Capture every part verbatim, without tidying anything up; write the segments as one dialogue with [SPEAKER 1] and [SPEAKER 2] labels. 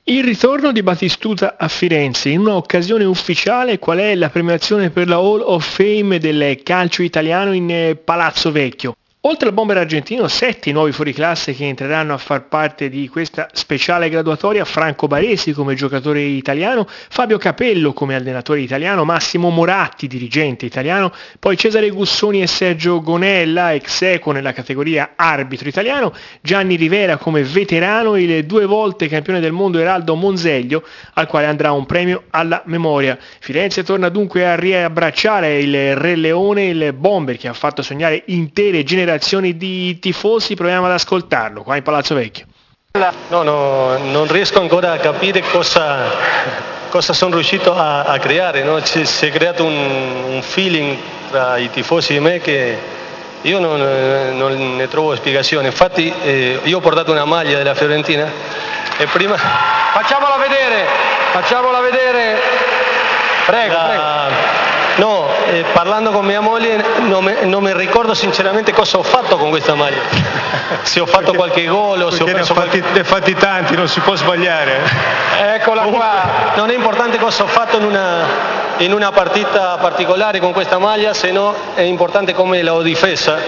[SPEAKER 1] Il ritorno di Batistuta a Firenze in un'occasione ufficiale. Qual è la premiazione per la Hall of Fame del calcio italiano in eh, Palazzo Vecchio? Oltre al bomber argentino, sette nuovi fuoriclasse che entreranno a far parte di questa speciale graduatoria: Franco Baresi come giocatore italiano, Fabio Capello come allenatore italiano, Massimo Moratti dirigente italiano, poi Cesare Gussoni e Sergio Gonella ex equo nella categoria arbitro italiano, Gianni Rivera come veterano, il due volte campione del mondo Eraldo Monzeglio, al quale andrà un premio alla memoria. Firenze torna dunque a riabbracciare il Re Leone, il bomber che ha fatto sognare intere generazioni di tifosi. Proviamo ad ascoltarlo qua in Palazzo Vecchio.
[SPEAKER 2] No, no, non riesco ancora a capire cosa, cosa sono riuscito a, a creare, no? Si, si è creato un, un feeling tra i tifosi e me che io non, non ne trovo spiegazione. Infatti eh, io ho portato una maglia della Fiorentina e prima...
[SPEAKER 3] Facciamola vedere, facciamola vedere, prego,
[SPEAKER 2] la...
[SPEAKER 3] prego.
[SPEAKER 2] No, eh, parlando con mia moglie non mi, non mi ricordo sinceramente cosa ho fatto con questa maglia. Se ho fatto perché, qualche gol o se ho preso
[SPEAKER 4] ne, fatti,
[SPEAKER 2] qualche...
[SPEAKER 4] ne fatti tanti, non si può sbagliare.
[SPEAKER 3] Eccola
[SPEAKER 2] Comunque,
[SPEAKER 3] qua.
[SPEAKER 2] Non è importante cosa ho fatto in una, in una partita particolare con questa maglia, se no è importante come l'ho difesa.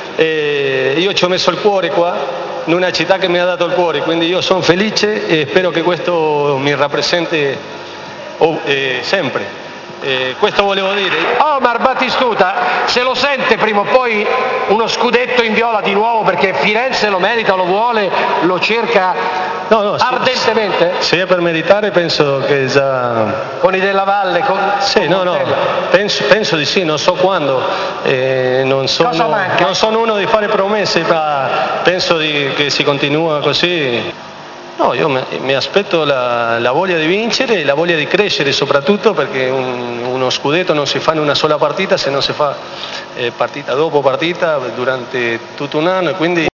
[SPEAKER 2] Eh, io ci ho messo il cuore qua, in una città che mi ha dato il cuore, quindi io sono felice e spero che questo mi rappresenti oh, eh, sempre. Eh, questo volevo dire.
[SPEAKER 3] Omar Batistuta, se lo sente prima o poi uno scudetto in viola di nuovo, perché Firenze lo merita, lo vuole, lo cerca no, no, ardentemente?
[SPEAKER 2] Se, se è per meritare penso che già...
[SPEAKER 3] Con i Della Valle? Con,
[SPEAKER 2] sì,
[SPEAKER 3] con
[SPEAKER 2] no, no, penso, penso di sì, non so quando, eh, non, sono,
[SPEAKER 3] Cosa manca?
[SPEAKER 2] non sono uno di fare promesse, ma penso di, che si continua così. No, io mi, mi aspetto la, la voglia di vincere e la voglia di crescere soprattutto, perché un, uno scudetto non si fa in una sola partita, se non si fa eh, partita dopo partita durante tutto un anno, e quindi